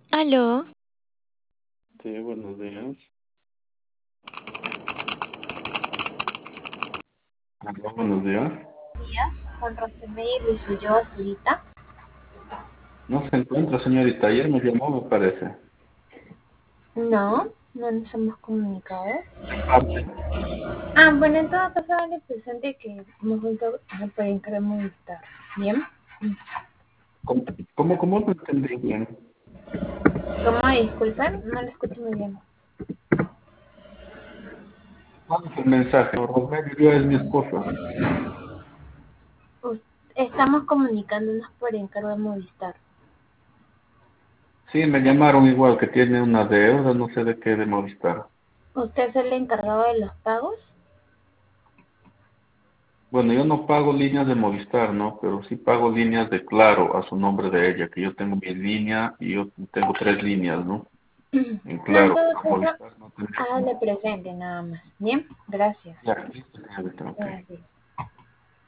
Aló, Sí, buenos días. Aló, buenos días. Días, con Rosemary Luis Ulloa Zurita. No se encuentra, señorita. Ayer me llamó, me parece. No, no nos hemos comunicado. ¿De parte? Bueno, en todo caso, le presente que hemos vuelto por encargo Movistar. ¿Bien? ¿Cómo no entendí bien? ¿Cómo disculpen? No lo escucho muy bien. ¿Cuál es el mensaje? Rosemary es mi esposa. Us- Estamos comunicándonos por encargo de Movistar. Sí, me llamaron igual, que tiene una deuda, no sé de qué, de Movistar. ¿Usted es el encargado de los pagos? Bueno, yo no pago líneas de Movistar, ¿no? Pero sí pago líneas de Claro a su nombre de ella, que yo tengo mi línea y yo tengo tres líneas, ¿no? En No, en Claro, todo pero caso, Movistar no tengo. hágale presente nada más. Bien, gracias. Ya, listo, señorita, ok. Gracias.